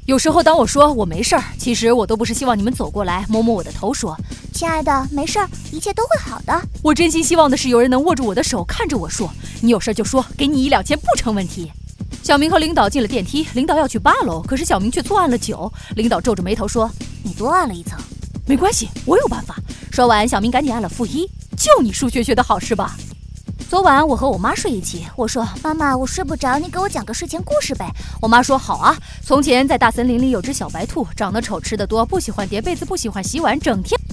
有时候当我说我没事儿，其实我都不是希望你们走过来摸摸我的头说， 亲爱的，没事儿，一切都会好的。 我真心希望的是有人能握住我的手，看着我说，你有事就说，给你1、2千不成问题。小明和领导进了电梯，领导要去8楼，可是小明却错按了9。领导皱着眉头说， 你多按了1层。 没关系，我有办法。说完，小明赶紧按了-1，就你数学学得好是吧？昨晚我和我妈睡一起，我说妈妈，我睡不着，你给我讲个睡前故事呗。 我妈说好啊。从前在大森林里有只小白兔，长得丑，吃得多，不喜欢叠被子，不喜欢洗碗，整天